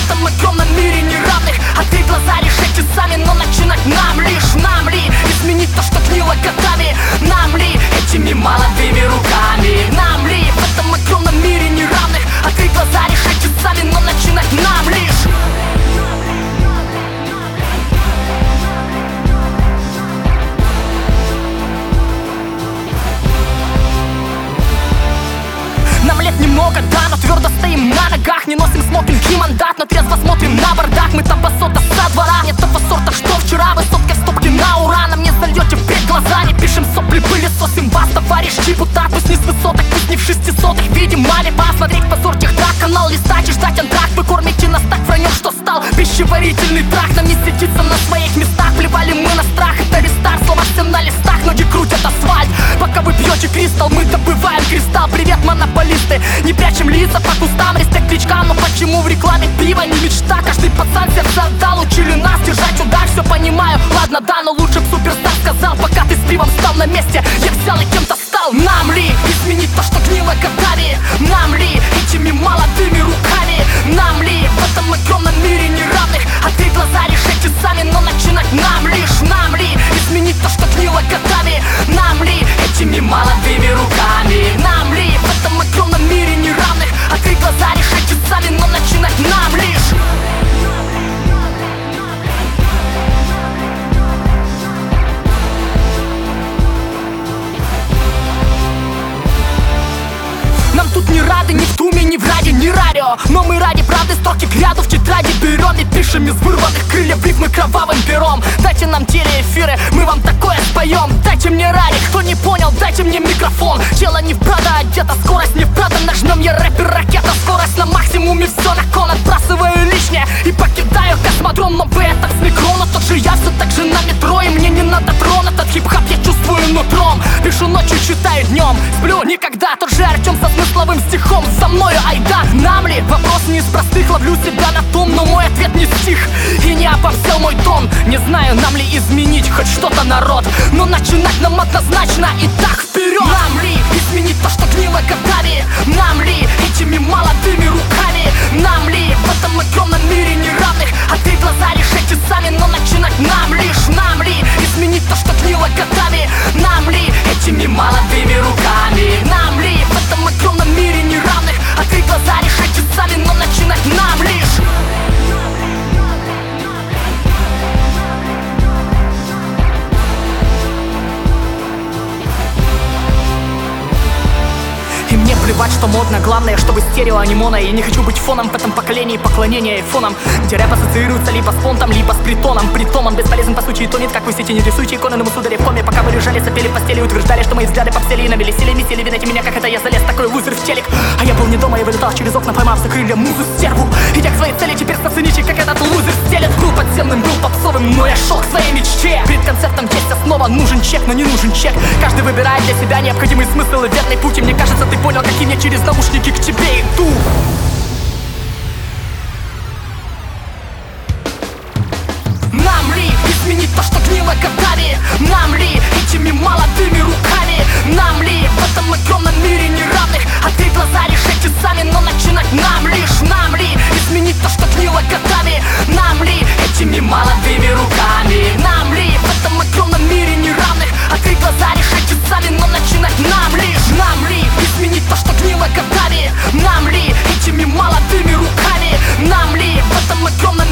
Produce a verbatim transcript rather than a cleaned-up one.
в этом огромном мире неравных. Открыть глаза, решайте сами, но начинать нам лишь. Нам ли изменить то, что гнило годами? Нам ли этими молодыми руками? Нам ли в этом огромном мире неравных? Открыть глаза, решайте сами, но начинать нам лишь. Нам лет немного, да, но твердо стоим на ногах. Не носим смокинг и мандат, но трезво смотрим на бардак. Мы там басота со двора, не того сорта, что вчера. Высотка в стопке на ура, нам не зальете впредь глаза. Не пишем сопли, пылесосим вас, товарищ депутат. Пусть не с высоток, пусть не в шестисотых. Видим малеба, смотреть позор техдак. Канал листать и ждать антракт. Вы кормите нас так враньем, что стал пищеварительный тракт. Нам не сидится на своих местах, плевали мы на страх. Это рестарт, слова все на листах, ноги крутят асфальт. Пока вы пьете кристалл, мы добываем кристалл. Привет, монополисты, не прячем лица по кустам. Респект кличкам, но почему в рекламе пиво не мечта? Каждый пацан сердце отдал, учили нас держать удар. Все понимаю, ладно, да, но лучше б суперстар сказал. Пока ты с пивом стал на месте, я взял и кем-то стал. Нам ли изменить то, что гнило годами? Нам ли этими молодыми руками? Нам ли в этом огромном мире неравных? Открыть глаза, решайте сами, но начинать нам лишь. Нам ли изменить то, что гнило годами? Нам ли этими молодыми руками? Нам ли в этом огромном мире неравных? Открыть глаза, решайте сами, но начинать нам лишь. Нам тут не рады, ни в туме, ни в ради, ни радио. Но мы ради правды строки к ряду в тетради берем и пишем из вырванных крыльев рифмы кровавым пером. Дайте нам телеэфиры, мы вам такое споем. Дайте мне ради, кто не понял, дайте мне микрофон. Тело не в Прада одета, скорость не в Прада. Нажмем, я рэпер, ракета, скорость на максимуме. Все на кон, отбрасываю лишнее и покидаю космодром. Но вы это с микрона, тот же я все так же на метро. И мне не надо трон, этот хип-хап я чувствую нутром. Пишу ночью, читаю днем, сплю никогда. Тот же Артем со смысловым стихом за мною, айда. Нам ли? Вопрос не из простых, ловлю себя на том, но мой ответ не стих и не оборзел мой тон. Не знаю, нам ли изменить хоть что-то, народ, но начинать нам однозначно и так вперед. Нам ли изменить то, что гнило годами? Нам ли этими молодыми руками? Нам ли в этом огромном мире неравных? Открыть глаза, решайте сами, но начинать нам лишь. Нам ли изменить то, что гнило годами? Нам ли этими молодыми руками? Нам ли в этом огромном мире неравных? Открыть глаза, решайте сами, но начинать нам лишь. И мне плевать, что модно, главное, чтобы стерео, а не моно. Я не хочу быть фоном в этом поколении поклонения айфоном, где рэп ассоциируется либо с понтом, либо с притоном. Притом он бесполезен по сути и тонет, как вы в сети. Не рисуйте иконы, но мы сударя в коме. Пока вы лежали, сопели в постели, утверждали, что мои взгляды попсели и навели сели, месили. Вините меня, как это я залез, такой лузер в телек. А я был не дома и вылетал через окна, поймав за крылья музу стерву. Идя к своей цели, теперь зацените, как этот лузер стелет. Был подземным, был попсовым, но я шел к своей мечте. Перед концертом есть основа, нужен чек, но не нужен чек. Каждый выбирает для себя необходимый смысл и верный путь. И мне кажется, ты понял, каким я через наушники к тебе иду. Нам ли изменить то, что гнило годами? Нам ли этими молодыми руками? Нам ли в этом огромном мире неравных? Открыть глаза, решайте сами, но начинать нам лишь. Нам ли изменить то, что гнило годами? Нам ли этими молодыми руками? Нам ли в этом огромном мире неравных? Открыть глаза, решайте сами, но начинать нам лишь. Нам ли изменить то, что гнило годами? Нам ли этими молодыми руками? Нам ли в этом огромном